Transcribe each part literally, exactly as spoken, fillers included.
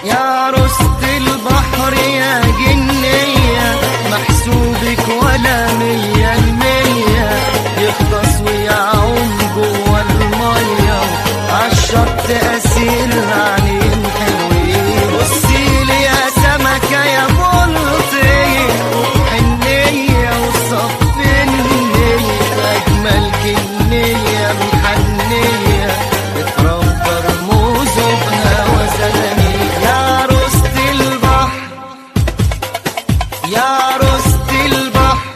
يا عروسة البحر يا جنية، محسوبك ولا مية المية، يختص ويعوم جوا المية عالشط أسير عينين حلوين. بصيلي يا سمكة يا بلطية، حنية وصفنية، أجمل كنية محنية بتربى رموزه بهوا زلمية. يا عروسة البحر يا عروسة البحر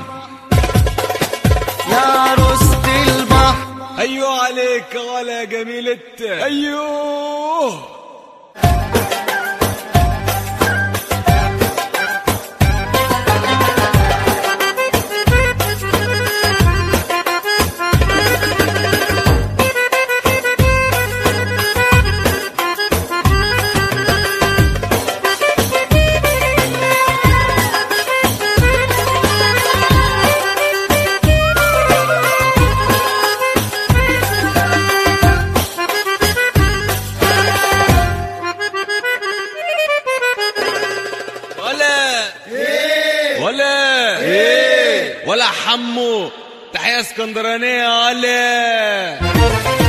يا عروسة البحر. ايوه عليك ولا جميلة. ايوه ولا ولا حمو، تحية اسكندرانية. ولا